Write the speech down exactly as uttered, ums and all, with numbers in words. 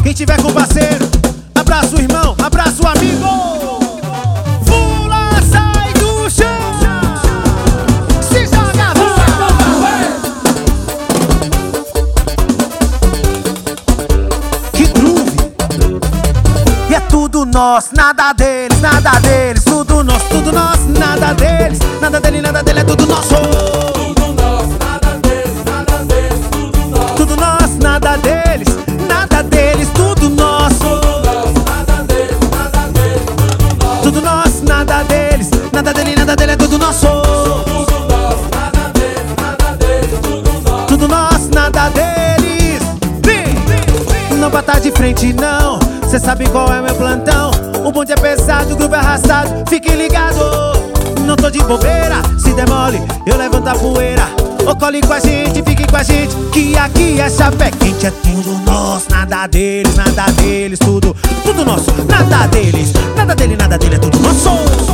Quem tiver com parceiro, abraça o irmão, abraça o amigo. Pula, sai do chão, se joga, que groove. E é tudo nosso, nada deles, nada deles. Tudo nosso, tudo nosso, nada deles. Nada dele, nada dele, é tudo nosso. Tudo nosso, nada deles, nada deles, tudo nosso. Tudo nosso, nada deles, nada deles, tudo nosso. Tudo nosso, nada deles, nada deles, Tudo nosso, nada deles, nada dele, é tudo nosso. tudo nosso, nada deles, nada deles, tudo nosso. Tudo nosso, nada deles. Vem! Não bata de frente não, cê sabe qual é meu plantão. O bonde é pesado, o grupo é arrastado, fique ligado. Não tô de bobeira, se demole, eu levanto a poeira. Ô, cole com a gente, fique com a gente, que aqui é chapé quente. É tudo nosso, nada deles, nada deles, tudo, tudo nosso, nada deles, nada dele, nada dele, é tudo nosso.